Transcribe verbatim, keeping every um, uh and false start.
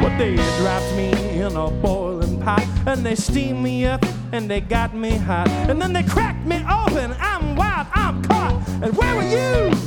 Well, they dropped me in a boiling pot, and they steamed me up, and they got me hot, and then they cracked me open. I'm wild, I'm caught. And where were you